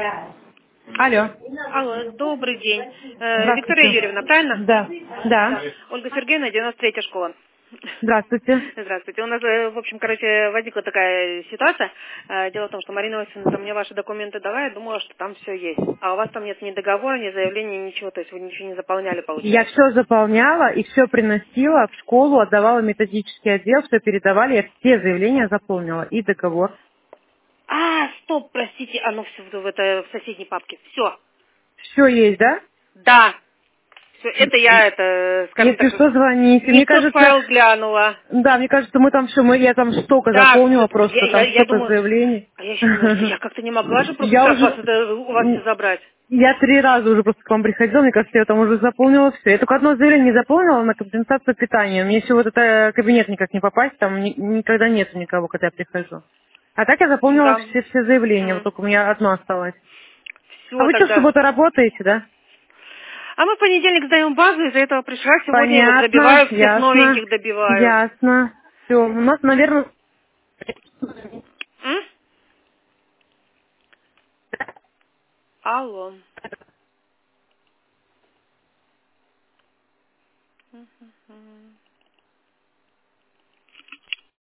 Алло. Алло, добрый день. Виктория Здравствуйте. Юрьевна, правильно? Да. Да. Да. Ольга Сергеевна, 93-я школа. Здравствуйте. Здравствуйте. У нас, в общем, возникла такая ситуация. Дело в том, что Марина Васильевна мне ваши документы дала, я думала, что там все есть. А у вас там нет ни договора, ни заявления, ничего. То есть вы ничего не заполняли, Я получается. все заполняла и все приносила в школу, отдавала в методический отдел, все передавали, я все заявления заполнила и договор. Стоп, простите, оно все в соседней папке. Все. Все есть, да? Да. Все, это скажем Если так, что, звоните. не Мне в тот кажется, файл глянула. да, мне кажется, мы там все, я там столько Да, заполнила всё-таки просто, там я столько думаю, заявлений. а я еще думаю, я как-то не могла же просто Я так уже, у вас все забрать. я 3 раза уже просто к вам приходила, мне кажется, я там уже заполнила все. Я только одно заявление не заполнила на компенсацию питания. Мне еще вот это кабинет никак не попасть, там никогда нет никого, когда я прихожу. А так я заполнила Да. все заявления, вот только у меня одно осталось. А Все вы что, в тогда. субботу работаете, да? А мы в понедельник сдаем базу, из-за этого пришла сегодня, вот Понятно, забиваю всех ясно, новеньких, добиваю. ясно. Все, у нас, наверное, М? Алло.